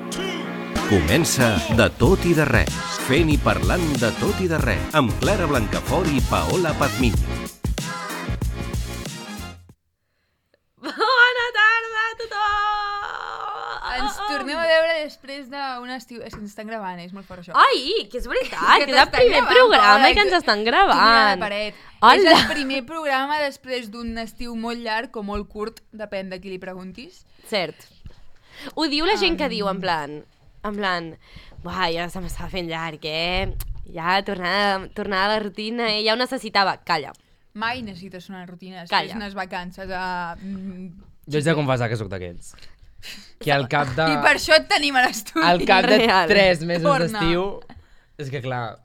Comença De tot i de res, fent i parlant de tot i de res, amb Clara Blancafort i Paola Pazmiño. Bona tarda a tothom! Ens tornem a veure després d'un estiu... És que ens estan gravant, és molt fort això. Ai, que és veritat, que és el primer programa i que ens estan Tu mira la gravant. paret. Hola. És el primer programa després d'un estiu molt llarg o molt curt, depèn de qui li preguntis. Cert. Ho diu la gent que diu, en plan, buah, ja se m'estava fent llarg, Ja, tornar a la rutina, ja ho necessitava. Calla. Mai necessites una rutina després Calla. d'unes vacances Jo haig de confessar que sóc d'aquests. Que al cap de... I per això et tenim a l'estudi. Al cap de Real. 3 mesos Torna. d'estiu... És que clar,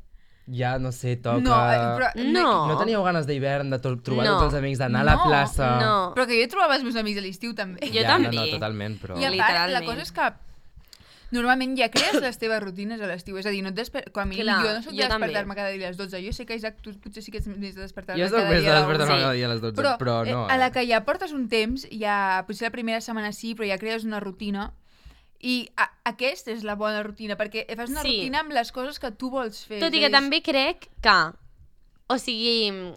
ja no sé, toca... No, però, No. No teníeu ganes d'hivern, de trobar No. tots els amics, d'anar a la No, plaça... No. però que jo trobava els meus amics a l'estiu també. Jo ja, també. No, totalment, però... I a part, la Literalment. cosa és que normalment ja crees les teves rutines a l'estiu, és a dir, no et quan a mi, Clar, jo no soc de jo també. despertar-me cada dia a les 12, jo sé que Isaac, tu potser sí que ets més de despertar-me Jo soc cada més de dia a les despertar-me 11. cada dia a les 12, però no... a la que ja portes un temps, ja, potser la primera setmana sí, però ja crees una rutina, i aquesta és la bona rutina, perquè fas una Sí. rutina amb les coses que tu vols fer. Tot i és a que dir, també crec que, o sigui,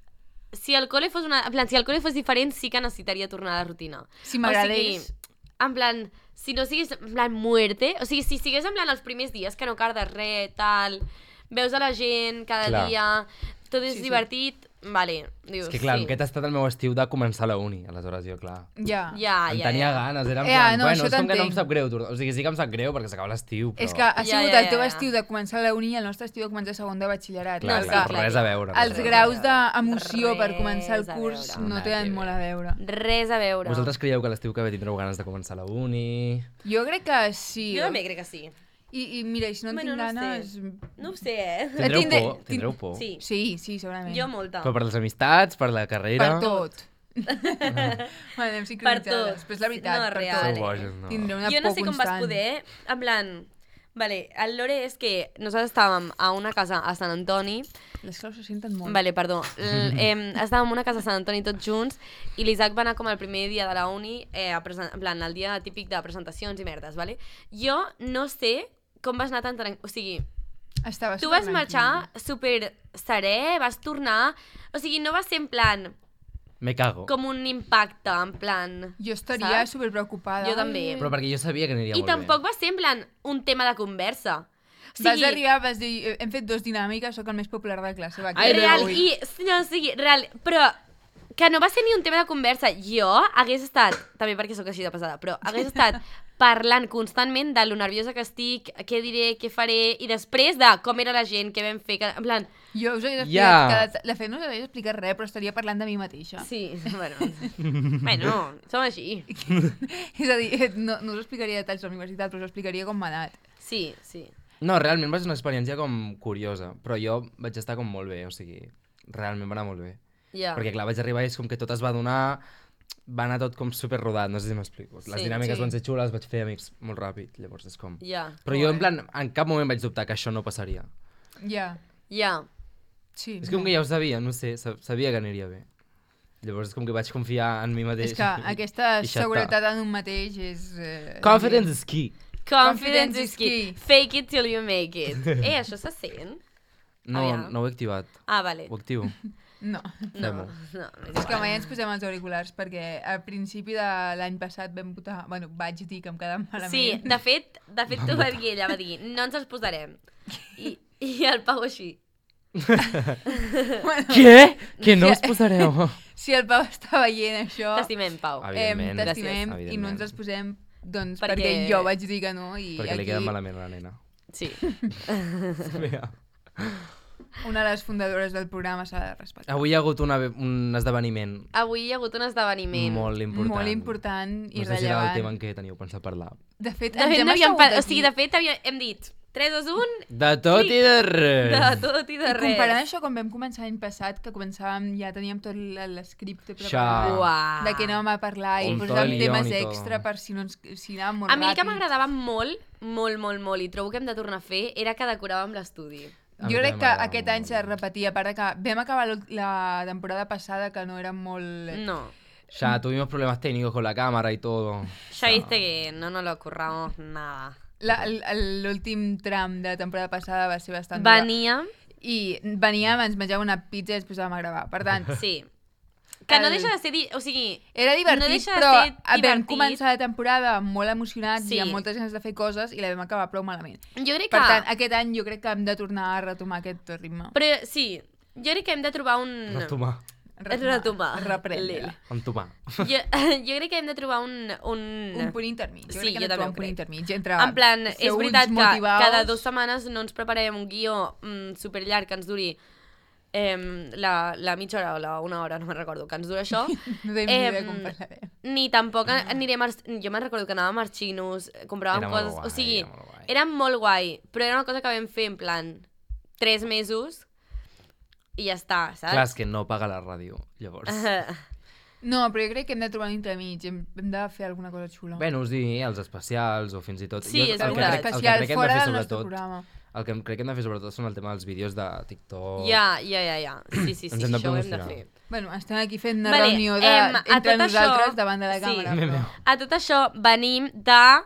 si el col·le fos si el col·le fos diferent, sí que necessitaria tornar a la rutina. Si m'agradés... O sigui, en plan, si no siguis en plan muerte, o sigui, si sigués en plan els primers dies que no cardes res, tal, veus a la gent cada Clar. dia, tot és Sí, sí. divertit, vale, dius, És que clar, sí. aquest ha estat el meu estiu de començar la uni, aleshores jo, clar... Ja. Ja, Em tenia ganes, era en Ja, plan, no, bueno, això és com que no em t'entenc. sap greu, o sigui, sí que em sap greu perquè s'acaba l'estiu, però... És que ha sigut Ja, el teu ja. estiu de començar la uni i el nostre estiu de començar segon de batxillerat. Clar, No, clar, sí, però res a veure. Els res a graus veure. d'emoció per començar el Res a curs veure. no Nada tenen que molt a veure. veure. Res a veure. Vosaltres creieu que l'estiu que ve tindreu ganes de començar la uni? Jo crec que sí. Jo també crec que sí. I mira, i si no en Bueno, tinc no ganes... No ho sé, Tindreu tindré- por? Tindreu por? Sí, Sí, sí, segurament. jo molta. Però per les amistats, per la carrera... Per tot. Bueno, anem sincronitzades. tot. Però és la veritat, No, per real. tot. Sou boges, no. Tindré una Jo no por sé com vas constant. poder, en plan... Vale, el lore és que nosaltres estàvem a una casa a Sant Antoni, Les claus se senten molt. vale, perdó, estàvem en una casa a Sant Antoni tots junts i l'Isaac va anar com el primer dia de la uni, en plan, el dia típic de presentacions i merdes, vale? Jo no sé com vas anar tan tranquil, o sigui, Estava tu vas supertranquil. marxar super serè, vas tornar, o sigui, no va ser en plan Me cago. com un impacte, en plan... Jo estaria saps? superpreocupada. Jo també. Però perquè jo sabia que aniria I molt tampoc bé. va ser en plan un tema de conversa. O Vas arribar, vas dir, hem fet 2 dinàmiques, sóc el més popular de la classe. Va, Ai, que real, avui. no, o sigui, real, però que no va ser ni un tema de conversa. Jo hagués estat, també perquè sóc així de pesada, però hagués estat parlant constantment de lo nerviosa que estic, què diré, què faré, i després de com era la gent, què vam fer, que, en plan... Jo us hagués Ja. explicat, de fet no us hagués explicat res, però estaria parlant de mi mateixa. Sí, bueno, som així. És a dir, no us explicaria detalls de la universitat, però us explicaria com m'ha anat. Sí, sí. No, realment va ser una experiència com curiosa, però jo vaig estar com molt bé, o sigui, realment va anar molt bé. Ja. Perquè clar, vaig arribar i és com que tot es va donar, va anar tot com super rodat, no sé si m'explico. Les Sí, dinàmiques sí. van ser xules, vaig fer amics molt ràpid, llavors és com... Ja, Però jo en plan, en cap moment vaig dubtar que això no passaria. Ja, ja. sí. És com que ja ho sabia, no sé, sabia que aniria bé. Llavors és com que vaig confiar en mi mateix. És que aquesta i ja seguretat en un mateix és... Confidence is key. Confidence is key. Fake it till you make it. Això se sent? No, Aviam. no ho he activat. Ah, vale. Ho activo. No. No, Fem-ho. no. És que mai ens posem els auriculars perquè al principi de l'any passat vam votar... Bueno, vaig dir que em quedava malament. Sí, de fet t'ho va dir ella, va dir, no ens els posarem. I el Pau així. Bueno, Què? Que no us posareu? si el Pau està veient això, T'estimem, Pau. Evidentment. t'estimem Gràcies. i no ens els posem doncs, Perquè- perquè jo vaig dir que no i Perquè li aquí queda malament a la nena. Sí. Vinga. una de les fundadores del programa s'ha de respectar. Avui hi ha hagut un esdeveniment Avui hi ha hagut un esdeveniment. molt important. Molt important i No sé si era el tema rellevant. en què teniu pensat parlar. De fet, De ens fet, hem n'havíem assegut o sigui, aquí. de fet hem dit 3, 2, 1, De tot i de res. de tot i de I res. comparant això com vam començar l'any passat, que començàvem, ja teníem tot l'escripte Xa. preparat, Uah. de què anàvem a parlar i Un posàvem to, temes guion i tot. extra per si, no ens, si anàvem molt A mi el que ràpid. m'agradava molt, i trobo que hem de tornar a fer, era que decoràvem l'estudi. A mi Jo crec també que m'agrada aquest any molt. s'ha de repetir, a part de que vam acabar la temporada passada que no era molt... No. Ya tuvimos problemas técnicos con la cámara y todo. Ya viste que no nos lo curramos nada. L'últim tram de temporada passada va ser bastant dur. Venia, I veníem, ens menjàvem una pizza i ens posàvem a gravar. Per tant, sí. Que no El- deixa de ser... O sigui, era divertit, no deixa de però ser vam divertit. començar la temporada molt emocionats Sí. i amb moltes ganes de fer coses i la vam acabar prou malament. jo crec Per que... tant, aquest any jo crec que hem de tornar a retomar aquest ritme. Però sí, jo crec que hem de trobar un... Retomar. Retomar. Reprendre. Entomar. Jo crec que hem de trobar un Un punt intermig. Jo Sí, crec que jo hem de trobar també ho un punt crec. intermig. Entre En plan, ser és uns veritat que motivaos- cada 2 setmanes no ens preparem un guió superllarg que ens duri la mitja hora o la una hora, no me'n recordo, que ens dura això. No tenim ni idea de com parlarem. Ni tampoc anirem... Jo me'n recordo que anàvem a Marchinos, compràvem Era molt coses... guai, o sigui, era molt guai. era molt guai, però era una cosa que vam fer en plan 3 mesos i ja està, saps? Clar, és que no paga la ràdio, llavors. No, però jo crec que hem de trobar un entremig. Hem de fer alguna cosa xula. Bueno, us dir, els especials o fins i tot... Sí, Jo és el que veritat. crec- el que especial crec que hem de fora fer del nostre sobretot- programa. El que crec que hem de fer sobretot són el tema dels vídeos de TikTok. Ja. Sí, Ens hem de això ho hem de promocionar. fer. Bueno, estem aquí fent una Vale, reunió a entre tot nosaltres això- davant de la sí. càmera. Meu, però- meu. A tot això venim de...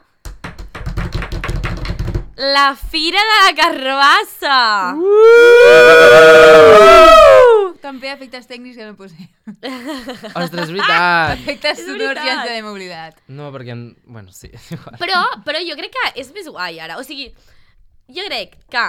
La Fira de la Carbassa! També efectes tècnics que no posem. Ostres, és veritat! Efectes És sonors ja veritat. ens hem oblidat. No, perquè... Bueno, sí, és igual. Però jo crec que és més guai ara. O sigui, jo crec que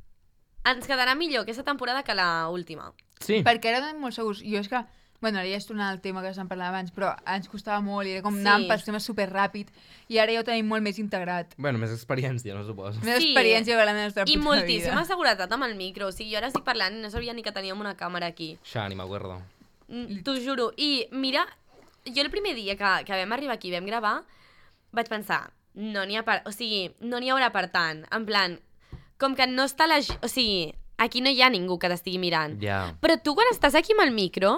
ens quedarà millor aquesta temporada que la última. Sí. Perquè ara no anem molt segurs. Jo és que... Bueno, ara ja és tornant al tema que se'n parlava abans, però ens costava molt i era com Sí. anàvem per temes superràpid i ara ja ho tenim molt més integrat. Bueno, més experiència, no suposo. Més Sí. experiència que la nostra I puta moltíssima vida. seguretat amb el micro. O sigui, jo ara estic parlant i no sabia ni que teníem una càmera aquí. Ja, ni m'acuerdo. T'ho juro. I mira, jo el primer dia que vam arribar aquí i vam gravar, vaig pensar, no n'hi ha per... O sigui, no n'hi haurà per tant. En plan, com que no està la... O sigui, aquí no hi ha ningú que t'estigui mirant. Ja. Però tu quan estàs aquí amb el micro...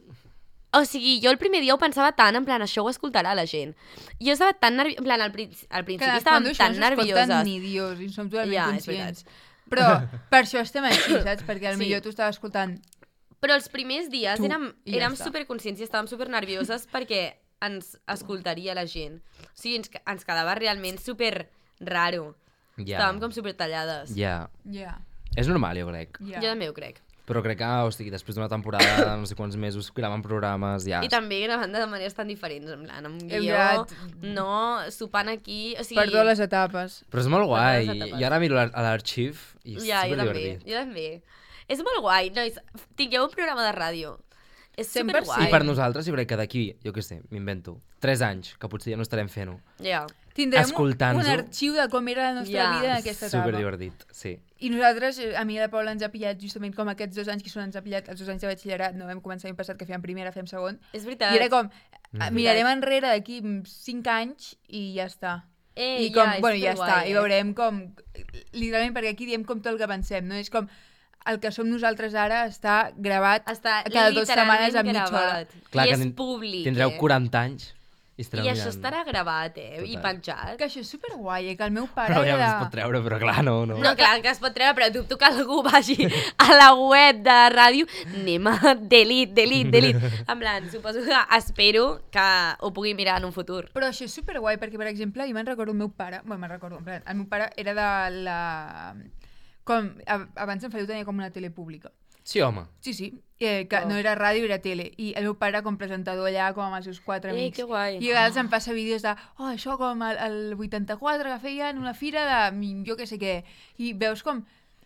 O sigui, jo el primer dia ho pensava tant, en plan, això ho escoltarà la gent. Jo estava tan nerviosa, en plan, al principi estàvem tan nervioses. ni Dios, i som totalment Ja, és conscients. Però per això estem així, saps? Perquè Sí. potser tu estaves escoltant... Però els primers dies Tu, érem i ja està. superconscients i estàvem supernervioses perquè ens escoltaria la gent. O sigui, ens quedava realment super raro. Ja. Estàvem com super tallades. Ja. Ja. És normal, jo crec. Ja. Jo també ho crec. Però crec que, o sigui, després d'una temporada de no sé quants mesos gravant programes, ja... I també gravant de maneres tan diferents, en plan, amb Hem guió, gravat- no, sopant aquí... O sigui, Per totes les etapes. Però és molt Per guai. totes les etapes. Jo ara miro a l'arxiu i és Ja, jo també, superdivertit. jo també. És molt guai, nois. Tingueu un programa de ràdio. És 100%. superguai. I per nosaltres, jo crec que d'aquí, jo què sé, m'invento, 3 anys, que potser ja no estarem fent-ho. Ja. Tindrem un Escoltant-ho. arxiu de com era la nostra Ja. vida en aquesta etapa. Superdivertit, sí. I nosaltres, a mi i a la Paula ens ha pillat justament com aquests 2 anys que són ens ha pillat, els 2 anys de batxillerat, no vam començar l'any passat que fèiem primera, fèiem segon, És veritat. i era com, veritat. mirarem enrere d'aquí 5 anys i ja està. I ja, com, és bueno, ja superguai, està, i veurem com, literalment, perquè aquí diem com tot el que pensem, no? És com, el que som nosaltres ara està gravat Està cada 2 setmanes a literalment mitja hora. gravat. Clar I que és públic. Tindreu 40 anys i estareu I mirant. això estarà gravat, I Total. penjat. Que això és superguai, que el meu pare Però ja era... es pot treure, però clar, no. No, clar, que es pot treure, però dubto que algú vagi a la web de ràdio, anem a delete. En plan, suposo que espero que ho pugui mirar en un futur. Però això és superguai, perquè, per exemple, jo me'n recordo el meu pare... Bueno, me'n recordo, en plan, el meu pare era de la... Com, abans en Feliu tenia com una tele pública. Sí, home. Sí, que no era ràdio, era tele. I el meu pare era com presentador allà, com amb els seus 4 amics. que guai. I a vegades em passa vídeos de, això com el 84 que feien una fira de jo que sé què. I veus com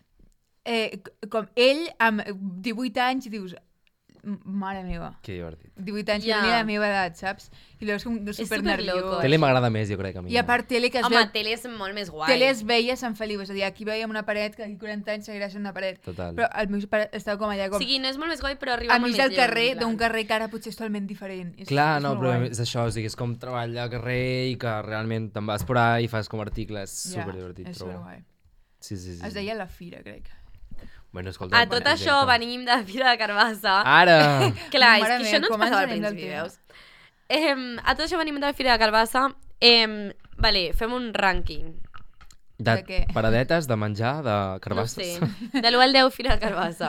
ell amb 18 anys i dius, mare meva, Que divertit. 18 anys, Ja. ja. tenia la meva edat, saps? I veus com superloco, supernerviós. Tele m'agrada més, jo crec, a mi. I a part tele que es Home, veu... tele és molt més guai. Tele es veia a Sant Feliu, és a dir, aquí veiem una paret que aquí 40 anys seguirà sent una paret. Total. Però el meu pare estava com allà, O com sigui, no és molt més guai, però arriba a molt mig més del carrer, lluny, en d'un plan. carrer que ara potser és totalment diferent. Clar, no, molt però guai. és això, o sigui, és com treball al carrer i que realment te'n vas por ahí i fas com articles, Ja, superdivertit, és trobo. superguai. Sí. Es deia La Fira, crec. Bueno, escolta... A tot això venim de Fira de Carbassa. Ara! Clar, és Mare que meva, això no ens com ens passava al anem del principi, tema? veus? A tot això venim de Fira de Carbassa. Vale, fem un rànquing. De què? paradetes, de menjar, de No carbasses. sé. De l'1 al 10, Fira de Carbassa.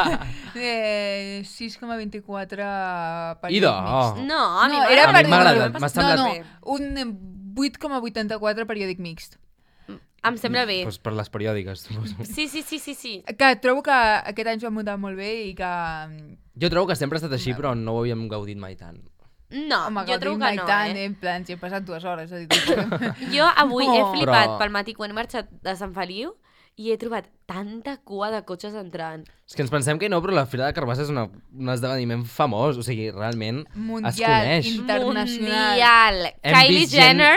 6,24 per Idò. mixt. No, a mi No, era A mi per m'ha agradat, no, m'ha semblat no, bé. un 8,84 periòdic mixt. Em sembla bé. Pues per les periòdiques, suposo. Sí. Que trobo que aquest any s'ho han muntat molt bé i que... Jo trobo que sempre ha estat així, però no ho havíem gaudit mai tant. No, Home, jo trobo que mai no, tant, eh? En plan, si he passat 2 hores. A dir, tampoc... Jo avui he No. flipat Però- pel matí quan he marxat de Sant Feliu i he trobat tanta cua de cotxes entrant. És que ens pensem que no, però la Fira de Carbassa és un esdeveniment famós, o sigui, realment es Mundial, coneix. internacional. Mundial. Hem Kylie vist gent- Jenner,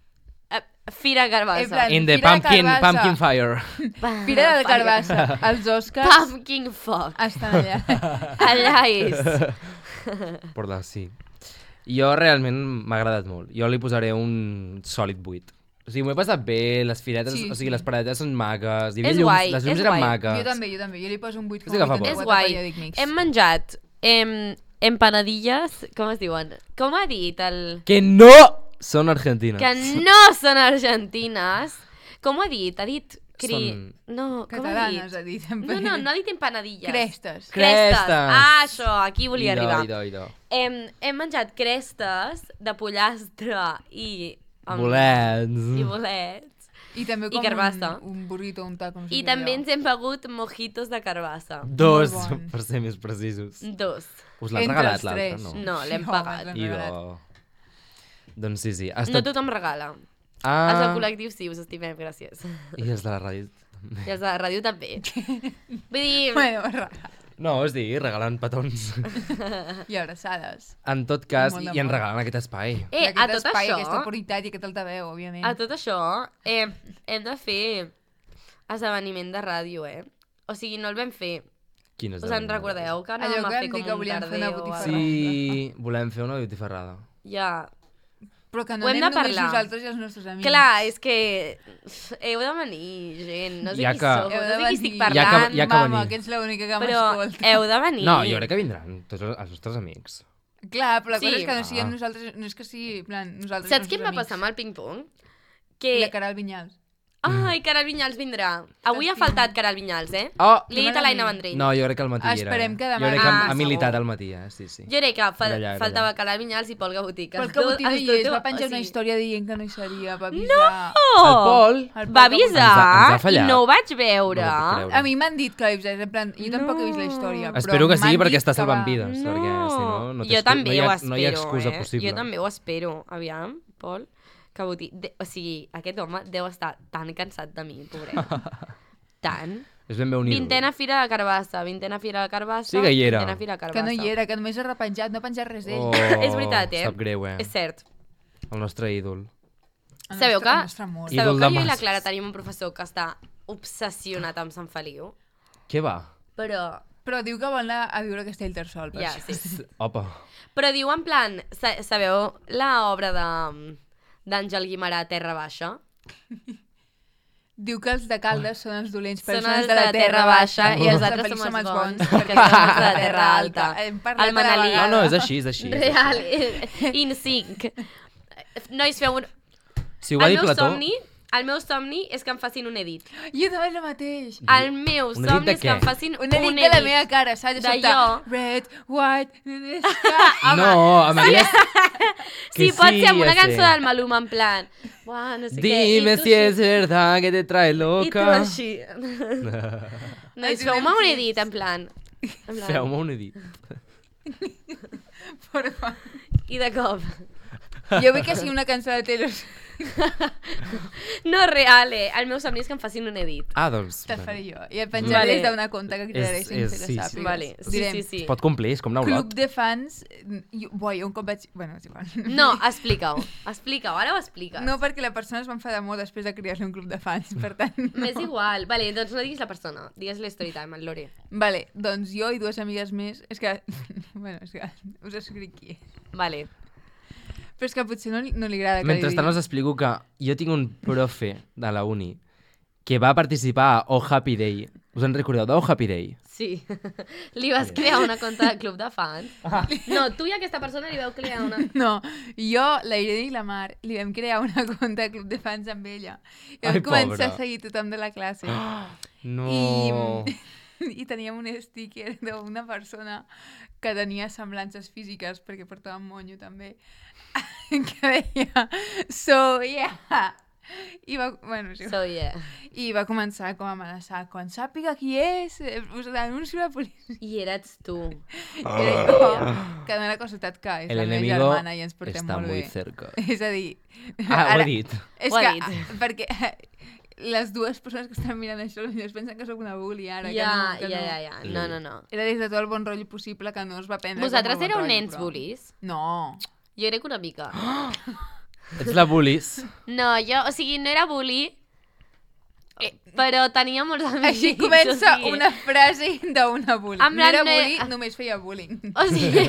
Fira En Carbassa. plan, In the Fira de pumpkin Carbassa. fire. Fira de Carbassa. Els Oscars Pumpkin fuck. estan allà. Allà és. Por la sí. Jo realment m'ha agradat molt. Jo li posaré un sòlid 8. O sigui, m'ho he passat bé, les firetes, Sí, o sigui, sí. les paradetes són maques, hi havia És llums, guai, les llums és eren guai. maques. Jo també. Jo li poso un Sí que fa por. 8,84 És guai. periòdic mixt. Hem menjat empanadilles, com es diuen? Com ha dit el... Que no són argentines. Que no són argentines. Com ho ha dit? Ha dit... Són No, com ha Catalanes, dit? ha dit. No ha dit empanadilles. Crestes. Crestes. Ah, això, aquí volia arribar. Idò. Hem menjat crestes de pollastre i... Bolets. I bolets. I també I com carbassa. un burrito, un taco. No sé I què també allò. ens hem begut mojitos de carbassa. 2, Molt bon. per ser més precisos. 2. Us l'han Entre regalat els l'altre, tres. no? No, l'hem Sí, pagat. home, Idò. Doncs sí. Ha No estat... tothom regala. Els del Ah, col·lectiu sí, us estimem, gràcies. i els de la ràdio. I els de la ràdio també. Vull dir... Bueno, No, és dir, regalen petons. i abraçades. En tot cas, Molt i ens d'amor. regalen aquest espai. I a aquest tot espai, això... aquesta puritat i aquest altaveu, òbviament. A tot això, hem de fer esdeveniment de ràdio, eh? O sigui, no el vam fer. Quin Us en recordeu? Que anàvem Allò a que fer vam com dir que un volíem fer una tardeo. botifarra. Sí, volem fer una botifarrada. Ja. Però que no Ho hem anem de només parlar. nosaltres i els nostres amics. Clar, és que heu de venir, gent. No sé Ja qui que- sou, Heu no de sé qui estic venir. parlant, Ja que Mama, venir. que ets l'única que però m'escolta. heu de venir. No, jo crec que vindran tots els nostres amics. Clar, però la Sí. cosa és que no siguem Ah. nosaltres, no és que sigui, en plan, nosaltres Saps què em va amics. passar amb el ping-pong? I Que... la Caral Vinyals. Ai, Caral Vinyals vindrà. Avui ha faltat Caral Vinyals, eh? Oh! Li he dit a l'Aina Vendrell. No, jo crec que al matí Esperem era. que demà- Jo crec que Ah, ha militat segur. al matí, sí. Jo crec que Era allà. faltava Caral Vinyals i Pol Gabotic. Pel que Botiga hi és, va penjar una història dient que no hi seria, va avisar... El Pol... El Pol Va que Ens avisar ha fallat. i no ho vaig veure. No ho puc creure. A mi m'han dit que avisés, en plan, jo tampoc he vist la història, però Espero que sigui m'han perquè dit està que salvant va- vides, perquè si no, no, té jo també no, hi ho ha, espero, no hi ha excusa possible. Jo també ho espero. Aviam, Pol, que o sigui, aquest home deu estar tan cansat de mi, pobret. Tant. És ben bé unir-ho. Vintena Fira de Carbassa, vintena Fira de Carbassa, Sí que hi era. vintena Fira de Que Carbassa. no hi era, que només ha repenjat, no ha penjat res d'ell. Oh, És veritat, eh? Sap greu, És cert. El nostre ídol. El Sabeu nostre- que- el nostre amor. I- Sabeu Ídol que de jo i la masses. Clara tenim un professor que està obsessionat amb Sant Feliu? Què va? Però... Però diu que vol anar a viure a Castellterçol. per Ja, això. sí. Opa. Però diu en plan, sabeu l'obra d'Àngel Guimarà, Terra Baixa? Diu que els de Caldes són els dolents, però Són són els de la Terra Baixa i els altres som els bons, perquè som els de la Terra Alta. Hem parlat El Manelí. a la No, vegada. no, és així, és així. Real, in sync. Nois, feu un... Si ho va dir Plató... El meu somni és que em facin un edit. Jo també és el mateix. El meu Un edit somni de és que què? em facin Un edit de la meva cara, saps? De De sobte, jo. Red, white, sky. No, a mi és... Sí, que pot ser amb una ja sé. cançó del Maluma, en plan... Buah, no sé què. Dime i tu si així. es verdad que te trae I tu loca. així. Nois, feu-me un edit, en plan... Feu-me un edit. Por favor. I de cop. Jo vull que sigui una cançó de Taylor Swift. No, real, El meu somni és que em facin un edit. Ah, doncs... Te'l faré jo. I el penjaré Vale. des d'una conta que crearé sense que sí, sí. sàpigues. Vale, sí, Direm, sí, sí. Es pot complir, és com Club Neulot. de fans... Buah, jo un cop vaig... Bueno, és igual. No, explica-ho. Explica-ho, ara ho expliques. No, perquè la persona es va enfadar molt després de crear-li un club de fans, per tant... No. M'és igual. Vale, doncs no diguis la persona. Digues la story time, el Lore. Vale, doncs jo i dues amigues més... És que... Bueno, és que us escric qui és. Vale. Però és que potser no li agrada que Mentrestant us explico que jo tinc un profe de la uni que va participar a Oh Happy Day Us en recordeu del Happy Day? Sí. Li vas crear una compte de club de fans? No, tu i aquesta persona li vau crear una... No, jo, la Irene i la Mar, li vam crear una compte de club de fans amb ella. I vam Ai, començar pobra. a seguir tothom de la classe. No. I teníem un sticker d'una persona que tenia semblances físiques, perquè portava un monyo també, que deia, so yeah. I va, bueno, sí. So, yeah. I va començar com a amenaçar, quan sàpiga qui és, us anuncio a la policia. I eres tu. Era jo, que dona casualitat que és El la meva enemigo germana i ens portem està molt muy bé. cerca. És a dir... Ah, ho he dit. És Ho ha que, dit. perquè les dues persones que estan mirant això potser es pensen que sóc una bully ara. Ja. que no. No. Era des de tot el bon rotllo possible que no es va prendre Vosaltres com a bon éreu rotllo, nens però... bullies? No. Jo crec una mica. Ets la bullies? No, jo, o sigui, no era bully, però tenia molts amics. Així comença o sigui, una frase d'una bully. En No era plan, bully, només feia bullying. O sigui...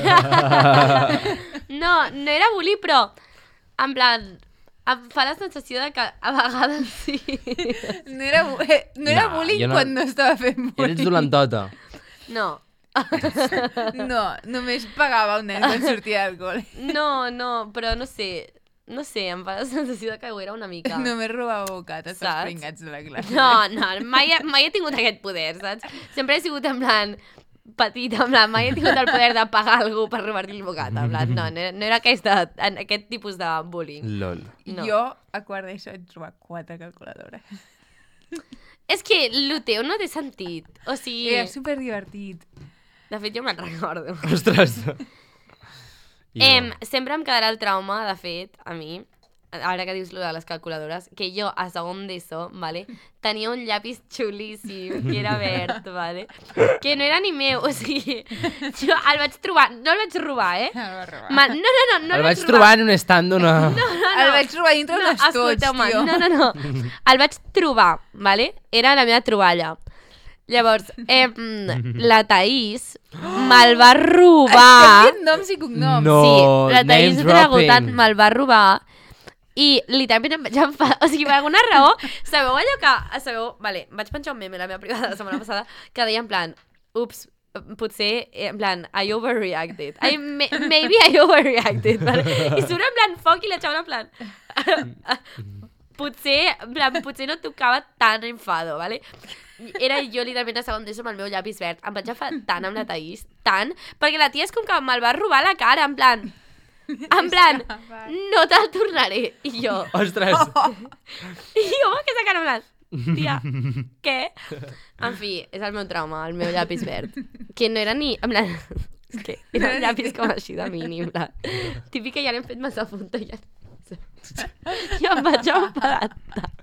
no era bully, però en plan... Em fa la sensació de que a vegades sí. No era No, bullying jo no- quan no estava fent bullying. Eres dolentota. No. No, només pagava un nen quan sortia del col·le. No, però no sé, em fa la sensació de que ho era una mica. Només robava bocates als Saps? pringats de la classe. No, mai he tingut aquest poder, saps? Sempre he sigut en plan petita, en plan, mai he tingut el poder de pagar algú per robar-li el bocat, en plan, no era aquest tipus de bullying. Lol. No. Jo a quart d'ESO vaig trobar 4 calculadores. És que el teu no té sentit, o sigui... Era superdivertit. De fet, jo me'n recordo. Ostres. Sempre em quedarà el trauma, de fet, a mi, ara que dius lo de les calculadores, que jo a segon d'ESO, vale, tenia un llapis xulíssim, que era verd, vale, que no era ni meu, o sigui, jo el vaig trobar, no el vaig robar, El va robar. No El vaig trobar en un stand d'una... El vaig trobar dintre un estoig, escolteu-me, tio. no. El vaig trobar, vale? Era la meva troballa. Llavors, la Thaís me'l va robar... Estem dient noms i cognoms. No. Sí, la Thaís name Dragutat dropping. me'l va robar i literalment em vaig enfadar. O sigui, per alguna raó, sabeu allò que... Vale, vaig penjar un meme a la meva privada la setmana passada que deia en plan, ups, potser, en plan, I overreacted. Maybe I overreacted. Vale? I surt en plan foc i la xavala en plan... Potser no tocava tant enfado, vale? Era jo literalment a segon d'ESO amb el meu llapis verd. Em vaig enfadar tant amb la Thaís, tant, perquè la tia és com que me'l va robar a la cara, en plan, no te'l tornaré. I jo, Ostres. I jo amb aquesta cara en plan, tia, què? En fi, és el meu trauma, el meu llapis verd. Que no era ni, en plan, és que era un llapis com així de mínim, en plan. Típic que ja l'hem fet massa punta, ja i em vaig enfadar tant.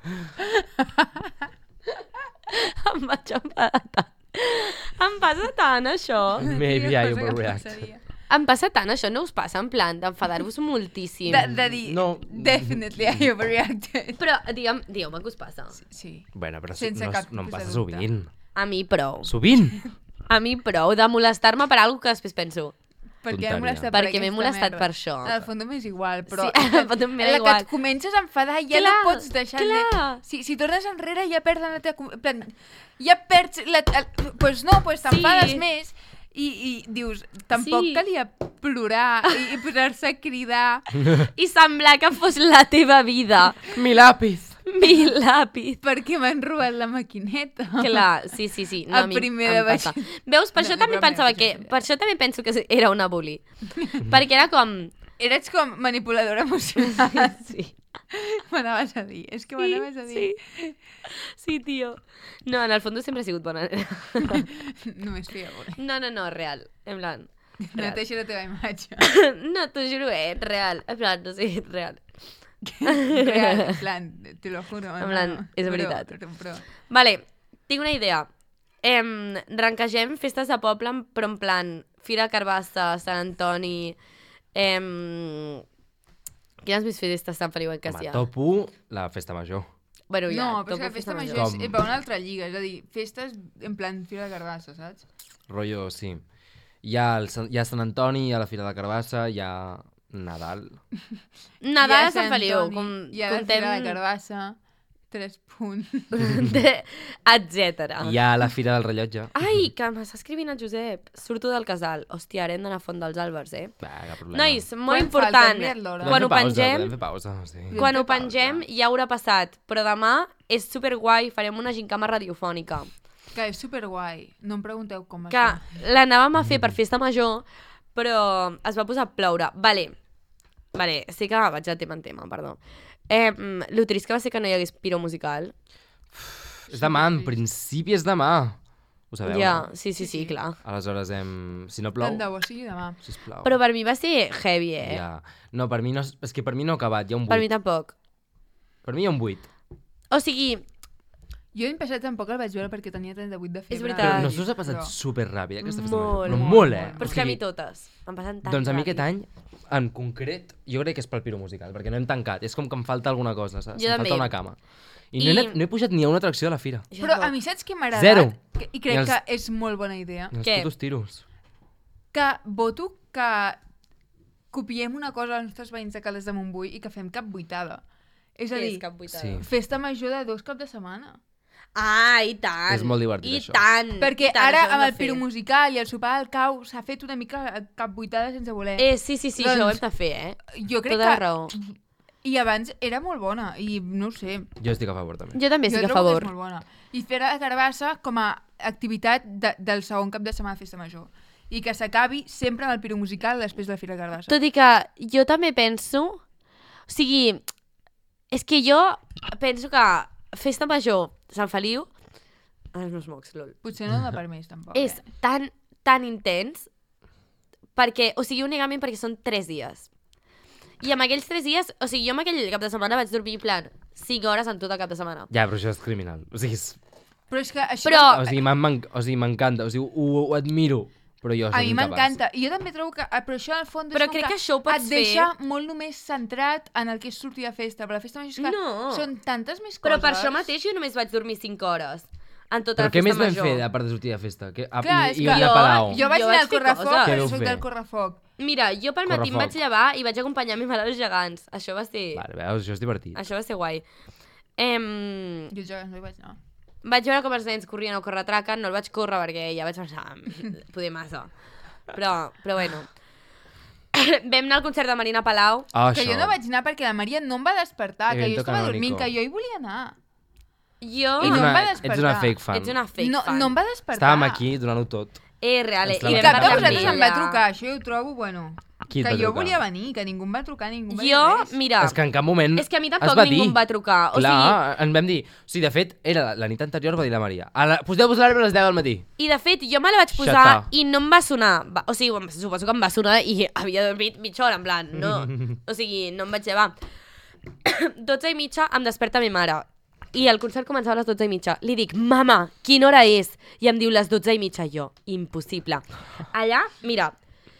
Em vaig enfadar tant. Em passa tant, això. Maybe I overreact. Em passa tant, això. No us passa, en plan, d'enfadar-vos moltíssim. De dir, No. definitely I overreacted. Però digueu-me què us passa. Sí. Bueno, però Sense no, cap no em tipus passa de dubte. sovint. A mi prou. Sovint? A mi prou de molestar-me per alguna que després penso. Perquè Tonteria. m'he molestat Perquè m'he aquesta molestat merda. per això. Al fons m'és igual, però... Sí, al fons m'era la igual. que et comences a enfadar ja Clar, no pots deixar clar. de... Si tornes enrere ja perds la teva... En plan, ja perds... Pues no, pues t'enfades Sí. més i dius, tampoc Sí. calia plorar i posar-se a cridar. I semblar que fos la teva vida. Mi lápiz. Mi làpid. Perquè m'han robat la maquineta. Clar, sí. No, A a mi primer em de passa. baix. Veus, per No, això no, també broma, pensava que... Per això també penso que era una bully. Perquè era com... Eres com manipuladora emocional. Sí. M'anaves a dir. És que m'anaves a dir. Sí, tio. No, en el fons sempre he sigut bona. Només feia bona. No, real. En plan... Real. Neteja la teva imatge. No, t'ho juro, real. En plan, no sé, real. Real, en plan, te lo juro. En plan, és Però- veritat. Però... Vale, tinc una idea. Ranquegem festes de poble, però en plan Fira Carbassa, Sant Antoni... Quines més festes tan feliu que Home, hi ha? top 1, la festa major. Bueno, ja, No, però és topo que la festa major major. va una altra lliga, és a dir, festes en plan Fira de Carbassa, saps? Rollo, sí. Hi ha Sant Antoni, hi ha la Fira de Carbassa, hi ha Nadal. Nadal Hi ha a Sant Feliu. Antoni, hi ha la Fira de Carbassa, 3 punts. etcètera. Hi ha la Fira del Rellotge. Ai, que m'està escrivint el Josep. Surto del casal. Hòstia, ara hem d'anar a Font dels Àlbers, Va, cap problema. Nois, molt Quan falta? important. Mira't l'hora. Quan ho pengem, Podem fer pausa, sí. quan ho Fem pausa. pengem ja haurà passat. Però demà és superguai, farem una gincama radiofònica. Que és superguai. No em pregunteu com va Que ser. l'anàvem a fer per festa major, però es va posar a ploure. Vale, sí que vaig de tema en tema, perdó. Lo trist que va ser que no hi hagués piro musical. És demà, en principi és demà. Ho sabeu, Ja, no? sí, clar. Aleshores, si no plou, Tant de bo sigui demà. sisplau. Però per mi va ser heavy, Ja. No, per mi no, és que per mi no ha acabat, hi ha un 8. Per mi tampoc. Per mi hi ha un 8. O sigui, Jo l'any passat tampoc el vaig veure perquè tenia 38 de febre. És veritat. Però no us ha passat Però- superràpid aquesta festa Molt, major? Però molt, molt, molt. però és que a mi totes. Em passen tan Doncs a mi ràpid. aquest any, en concret, jo crec que és pel piro musical, perquè no hem tancat. És com que em falta alguna cosa, saps? Jo Em també. falta una cama. I no he pujat ni a una atracció de la fira. Jo Però tampoc. a mi saps què m'ha agradat? Zero. I crec Ni els- que és molt bona idea. Ni els Què? putos tiros. Que voto que copiem una cosa als nostres veïns de Caldes de Montbui i que fem cap buitada. És a Què dir, és cap buitada? Sí. festa major de 2 caps de setmana. Ah, i tant. És molt divertit, I això. tant. Perquè i tant, ara això ho hem amb de el piro fer. musical i el sopar al cau s'ha fet una mica cap buitada sense voler. Sí, Doncs- això ho hem de fer, Jo crec Tota la que... raó. I abans era molt bona, i no ho sé. Jo estic a favor, també. Jo també estic a trobo favor. que és molt bona. I fer la carbassa com a activitat del segon cap de setmana de festa major. I que s'acabi sempre amb el piro musical després de la Fira Carbassa. Tot i que jo també penso... O sigui, és que jo penso que festa major, Sant Feliu... Els meus mocs, lol. Potser no dona per més, tampoc. És tan intens perquè, o sigui, únicament perquè són 3 dies. I amb aquells 3 dies, o sigui, jo amb aquell cap de setmana vaig dormir en plan 5 hores en tot el cap de setmana. Ja, però això és criminal. O sigui, Però és que això... Però- o sigui m'encanta. O sigui, ho admiro. Però jo A soc mi incapaç. m'encanta. I jo també trobo que... Però això, al fons, Però és com crec que això ho pots et deixa molt només centrat en el que és sortir de festa. Però la festa major és que No. són tantes més coses. Però per això mateix jo només vaig dormir 5 hores en tota Però la què festa més vam major. fer, a part de sortir de festa? Clar, és I que anar a Palau. Jo vaig Jo anar vaig al fer correfoc, coses. Què perquè vau soc fer? del correfoc. Mira, jo pel matí em Correfoc. vaig llevar i vaig acompanyar mi mare als gegants. Això va ser... Vale, veus, això és divertit. Això va ser guai. Jo ja no hi vaig anar. Vaig veure com els nens corrien o corretraquen, no el vaig córrer perquè ja vaig pensar, poder massa. Però bueno. Vam anar al concert de Marina Palau. Ah, Que això. jo no vaig anar perquè la Maria no em va despertar, que Evento jo estava dormint, canónico. que jo hi volia anar. Jo... I no em va Ets una despertar. fake fan. Ets una fake No, fan. no em va despertar. Estàvem aquí donant-ho tot. Real. Ens I la vam Cap de parlar amb vosaltres em va ella. trucar, això jo ho trobo, bueno... Qui et que va jo trucar? volia venir, que ningú em va trucar, ningú em va dir Jo, res. mira, És que en cap moment és que a mi es tampoc va ningú dir. em va trucar. O Clar, en vam dir... O sigui, de fet, era la nit anterior, va dir la Maria. Poseu-vos l'arbre a les 10 del matí. I de fet, jo me la vaig Shut posar up. i no em va sonar. O sigui, suposo que em va sonar i havia dormit mitja hora, en plan, no. O sigui, no em vaig llevar. 12:30 em desperta mi mare. I el concert començava a les 12:30. Li dic, mama, quina hora és? I em diu les 12:30. Jo, impossible. Allà, mira,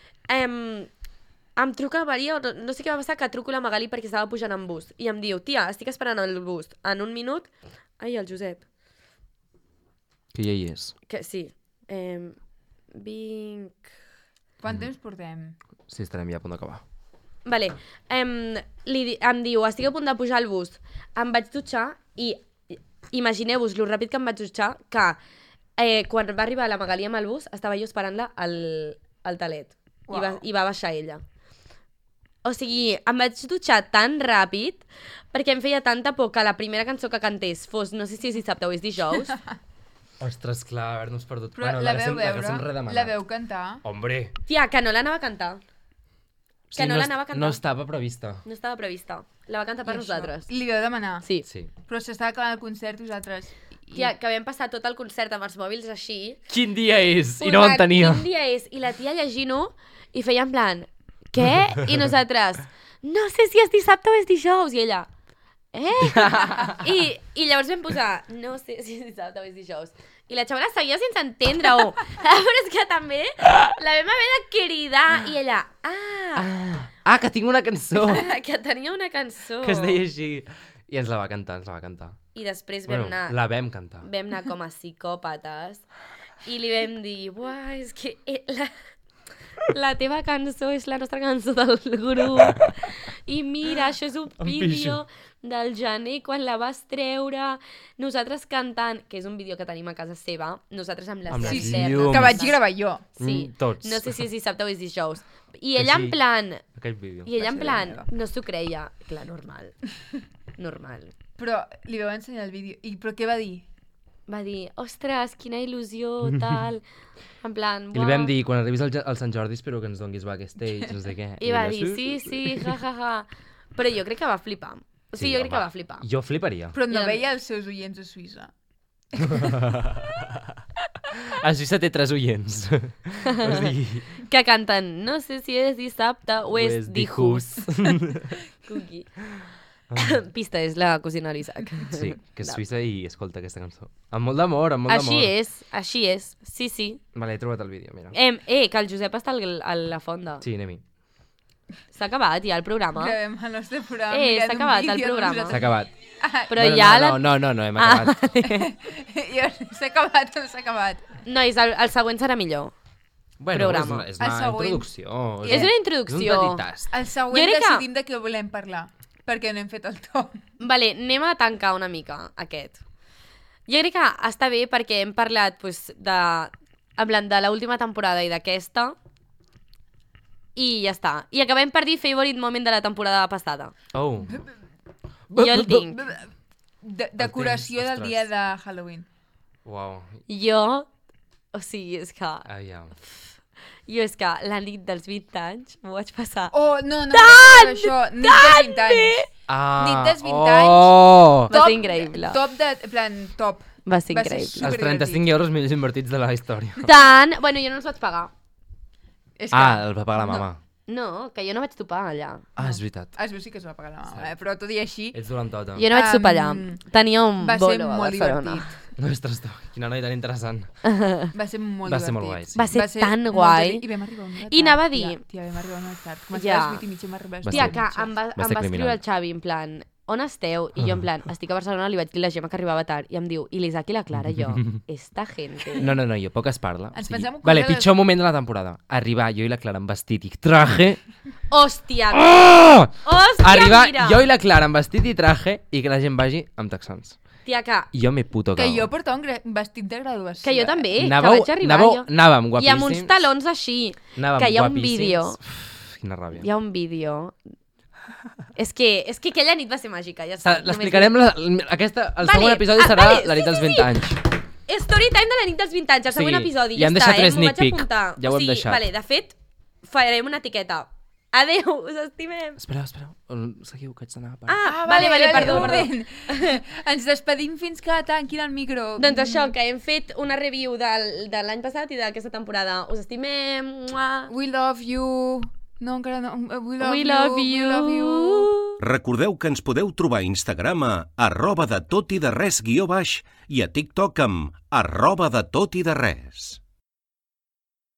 em truca Maria, no sé què va passar, que truco la Magali perquè estava pujant en bus. I em diu, tia, estic esperant el bus. En un minut... Ai, el Josep. Que ja hi és. Que sí. Vinc... Quant temps portem? Sí, estarem ja a punt d'acabar. Vale. Em diu, estic a punt de pujar al bus. Em vaig dutxar i imagineu-vos lo ràpid que em vaig dutxar que quan va arribar la Magali amb el bus estava jo esperant-la al talet. Uau. I va baixar ella. O sigui, em vaig dutxar tan ràpid perquè em feia tanta por que la primera cançó que cantés fos, no sé si és dissabte o és dijous. Ostres, clar, haver-nos perdut. Però la veu la veure, cançó redemanat. la veu cantar. Hombre. Tia, que no l'anava a cantar. Que no l'anava a cantar. No estava prevista. No estava prevista. La va cantar per I això? nosaltres. Li vau demanar. Sí. Sí. Però s'estava acabant el concert i vosaltres... Tia, que vam passar tot el concert amb els mòbils així. Quin dia és? I no ho posant entenia. Quin dia és? I la tia llegint-ho i feia en plan, què? I nosaltres, no sé si és dissabte o és dijous. I ella, I llavors vam posar, no sé si és dissabte o és dijous. I la xavala seguia sense entendre-ho. Però és que també la vam haver de cridar. I ella, Que tinc una cançó que tenia una cançó. que es deia així. I ens la va cantar, I després vam anar... la vam cantar. Vam anar com a psicòpates i li vam dir, buah, és que la teva cançó és la nostra cançó del grup. i mira, això és un vídeo del gener quan la vas treure, nosaltres cantant, que és un vídeo que tenim a casa seva, nosaltres amb les Amb les llanternes. llums. Que vaig gravar jo. Sí, Tots. no sé si és dissabte o és dijous. I Que ella sí. en plan, Aquell vídeo. i ella en Va ser plan, la no s'ho creia. Clar, normal. Normal. Però li vau ensenyar el vídeo. Però què va dir? Va dir, ostres, quina il·lusió, tal. En plan, I li vam dir, quan arribis al Sant Jordi espero que ens donguis backstage, no sé què. I va ella, dir, sí, ja, ja, ja. Però jo crec que va flipar. O sigui, jo crec que va flipar. Jo fliparia. Però no Ja. veia els seus oients a Suïssa. A Suïssa té 3 oients. O sigui, Que canten, no sé si és dissabte o és dijous. Cookie. Pista és la cosina l'Isaac. Sí, que és No. suïssa i escolta aquesta cançó. Amb molt d'amor, amb molt d'amor. Així és. Sí, sí. Vale, he trobat el vídeo, mira. Que el Josep està a la fonda. Sí, anem-hi. S'ha acabat ja el programa. Gravem el nostre programa. S'ha mirant un acabat el vídeo de programa. S'ha nosaltres. acabat. Però Bueno, ja no, hem acabat. S'ha acabat, s'ha acabat. Nois, el següent serà millor. Bueno, programa. és El una següent. introducció. És una introducció. És un petit tast. El Jo següent crec que- decidim de què volem parlar. Perquè no hem fet el top. Vale, anem a tancar una mica aquest. Jo crec que està bé perquè hem parlat pues, en plan, de l'última temporada i d'aquesta i ja està. I acabem per dir favorite moment de la temporada passada. Oh. Jo el tinc. Decoració del Ostres. dia de Halloween. Uau. Jo, o sigui, és que la nit dels 20 anys m'ho vaig passar. Oh, no, això. Nit dels 20 anys. Nit dels 20 Oh! Va ser increïble. Top de... En plan, top. Va ser Va ser increïble. Els 35 euros millors invertits de la història. Tant... Bueno, jo no els vaig pagar. És El va pagar la mama. No, que jo no vaig topar allà. És veritat. Es veu sí que es va pagar la mama, però tot i així Ets dolentota. Jo no vaig topar allà. Tenia un va ser bolo a molt Barcelona. divertit. Ostres, tu, quina noia tan interessant. Va ser molt Va divertit. ser molt guai, sí. Va ser tan molt guai. divertit. I vam arribar una tard. I anava a dir- Tia, vam arribar una tard. Començava Ja. a les 8:30 i vam arribar a les Va Tia, ser- que em va ser escriure criminal. el Xavi en plan, on esteu? I jo en plan, estic a Barcelona, li vaig dir a la Gemma que arribava tard. I em diu, i l'Isaac i la Clara, jo, esta gente. No, jo poc es parla. Ens pensem un Vale, cos de les- pitjor moment de la temporada. Arribar jo i la Clara amb vestit i traje. Hòstia, Oh! hòstia, Arribar mira. jo i la Clara amb vestit i traje i que la gent vagi amb texans. Tia, I jo me puto Que cago. jo portava un vestit de graduació. que jo també, Anàveu- que vaig arribar jo. Anàvem I guapíssims. amb uns talons així. Anàvem que hi ha un guapíssims. vídeo. Uf, quina ràbia. Hi ha un vídeo. És que aquella nit va ser màgica, ja està. L'explicarem, el Vale, segon episodi serà vale, la nit dels 20 anys. Story time de la nit dels 20 anys, el següent Sí, episodi, i ja hem està, deixat un m'ho sneak vaig peek. apuntar. Ja ho hem deixat. Vale, de fet, farem una etiqueta. Adeu, us estimem. Espera. Seguiu, que haig d'anar a parar. Ah, vale, perdó. un moment. Ens despedim fins que tanquin el micro. Doncs això, que hem fet una review de l'any passat i d'aquesta temporada. Us estimem. Mua. We love you. No, encara no. We love, We love you. We love you. Recordeu que ens podeu trobar a Instagram a @de tot i de res _ i a TikTok amb @de tot i de res.